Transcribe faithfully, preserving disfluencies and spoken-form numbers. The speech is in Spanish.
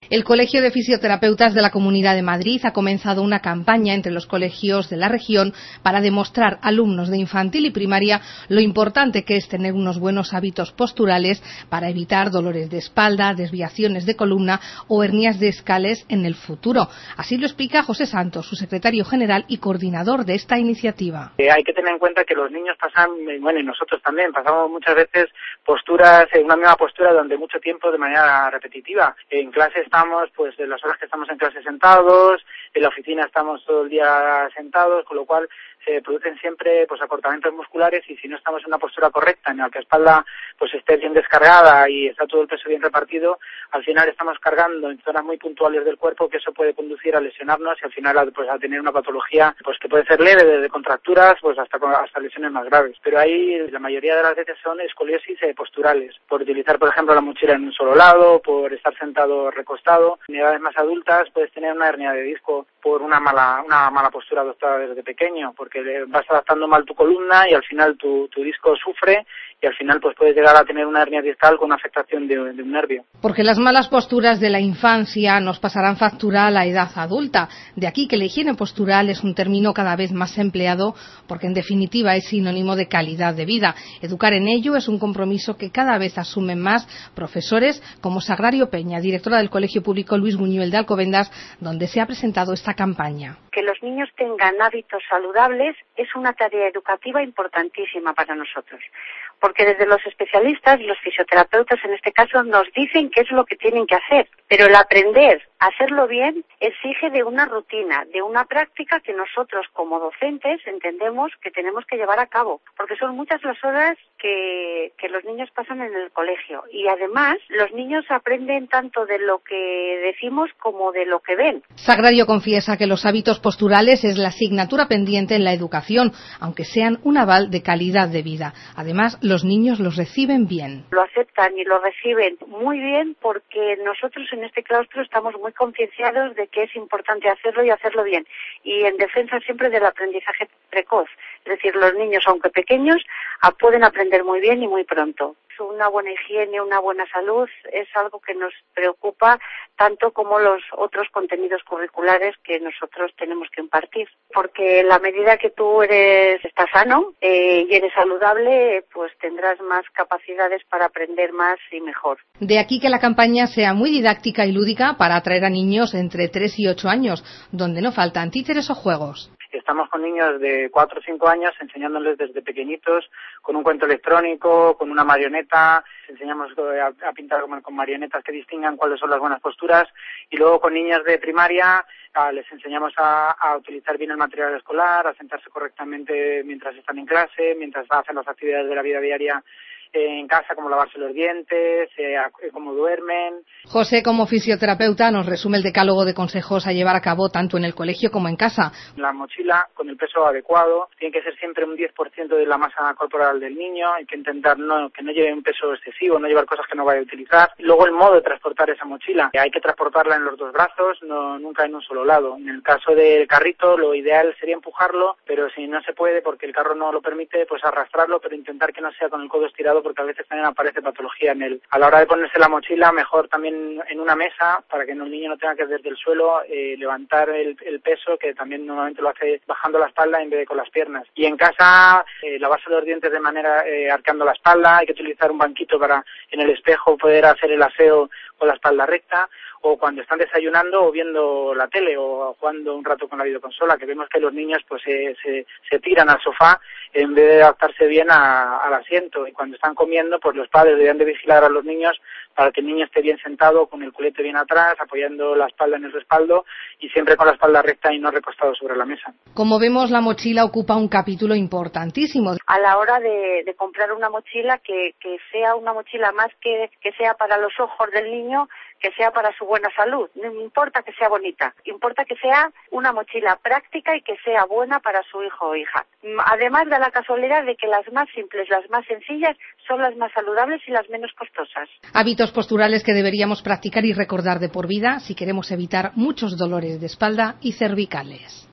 El Colegio de Fisioterapeutas de la Comunidad de Madrid ha comenzado una campaña entre los colegios de la región para demostrar a alumnos de infantil y primaria lo importante que es tener unos buenos hábitos posturales para evitar dolores de espalda, desviaciones de columna o hernias discales en el futuro. Así lo explica José Santos, su secretario general y coordinador de esta iniciativa. Eh, hay que tener en cuenta que los niños pasan, bueno, y nosotros también, pasamos muchas veces posturas, en una misma postura durante mucho tiempo de manera repetitiva. En clase estamos, pues, de las horas que estamos en clase sentados, en la oficina estamos todo el día sentados, con lo cual se producen siempre pues acortamientos musculares, y si no estamos en una postura correcta en la que la espalda pues esté bien descargada y está todo el peso bien repartido, al final estamos cargando en zonas muy puntuales del cuerpo, que eso puede conducir a lesionarnos y al final a, pues a tener una patología pues que puede ser leve, desde contracturas pues hasta hasta lesiones más graves. Pero ahí la mayoría de las veces son escoliosis eh, posturales, por utilizar por ejemplo la mochila en un solo lado, por estar sentado recostado. En edades más adultas puedes tener una hernia de disco por una mala una mala postura adoptada desde pequeño, porque vas adaptando mal tu columna y al final tu, tu disco sufre y al final pues puedes llegar a tener una hernia discal con una afectación de, de un nervio. Porque las malas posturas de la infancia nos pasarán factura a la edad adulta. De aquí que la higiene postural es un término cada vez más empleado, porque en definitiva es sinónimo de calidad de vida. Educar en ello es un compromiso que cada vez asumen más profesores, como Sagrario Peña, directora del Colegio Público Luis Buñuel de Alcobendas, donde se ha presentado esta campaña. Que los niños tengan hábitos saludables es una tarea educativa importantísima para nosotros, porque desde los especialistas, los fisioterapeutas en este caso, nos dicen qué es lo que tienen que hacer, pero el aprender a hacerlo bien exige de una rutina, de una práctica que nosotros como docentes entendemos que tenemos que llevar a cabo, porque son muchas las horas que, que los niños pasan en el colegio, y además los niños aprenden tanto de lo que decimos como de lo que ven. Sagrario confiesa que los hábitos posturales es la asignatura pendiente en la educación, aunque sean un aval de calidad de vida. Además, los niños los reciben bien. Lo aceptan y lo reciben muy bien, porque nosotros en este claustro estamos muy concienciados de que es importante hacerlo y hacerlo bien, y en defensa siempre del aprendizaje precoz. Es decir, los niños, aunque pequeños, pueden aprender muy bien y muy pronto. Una buena higiene, una buena salud es algo que nos preocupa tanto como los otros contenidos curriculares que nosotros tenemos que impartir, porque en la medida que tú eres estás sano eh, y eres saludable, pues tendrás más capacidades para aprender más y mejor. De aquí que la campaña sea muy didáctica y lúdica para atraer a niños entre tres y ocho años, donde no faltan títeres o juegos. Estamos con niños de cuatro o cinco años enseñándoles desde pequeñitos con un cuento electrónico, con una marioneta, enseñamos a, a pintar con, con marionetas que distingan cuáles son las buenas posturas, y luego con niños de primaria a, les enseñamos a, a utilizar bien el material escolar, a sentarse correctamente mientras están en clase, mientras hacen las actividades de la vida diaria en casa, como lavarse los dientes, eh, cómo duermen. José, como fisioterapeuta, nos resume el decálogo de consejos a llevar a cabo tanto en el colegio como en casa. La mochila con el peso adecuado tiene que ser siempre un diez por ciento de la masa corporal del niño. Hay que intentar no, que no lleve un peso excesivo, no llevar cosas que no vaya a utilizar. Luego el modo de transportar esa mochila, hay que transportarla en los dos brazos, no nunca en un solo lado. En el caso del carrito, lo ideal sería empujarlo, pero si no se puede porque el carro no lo permite, pues arrastrarlo, pero intentar que no sea con el codo estirado, porque a veces también aparece patología en él. A la hora de ponerse la mochila, mejor también en una mesa, para que el niño no tenga que desde el suelo eh, levantar el, el peso, que también normalmente lo hace bajando la espalda en vez de con las piernas. Y en casa, eh, lavarse los dientes de manera eh, arqueando la espalda, hay que utilizar un banquito para en el espejo poder hacer el aseo con la espalda recta, o cuando están desayunando o viendo la tele o jugando un rato con la videoconsola, que vemos que los niños pues eh, se, se tiran al sofá en vez de adaptarse bien a, al asiento, y cuando están comiendo pues los padres deberían de vigilar a los niños para que el niño esté bien sentado, con el culete bien atrás, apoyando la espalda en el respaldo y siempre con la espalda recta y no recostado sobre la mesa. Como vemos, la mochila ocupa un capítulo importantísimo. A la hora de, de comprar una mochila, que, que sea una mochila más que, que sea para los ojos del niño, que sea para su buena salud. No importa que sea bonita, importa que sea una mochila práctica y que sea buena para su hijo o hija. Además, da la casualidad de que las más simples, las más sencillas, son las más saludables y las menos costosas. Hábitos posturales que deberíamos practicar y recordar de por vida si queremos evitar muchos dolores de espalda y cervicales.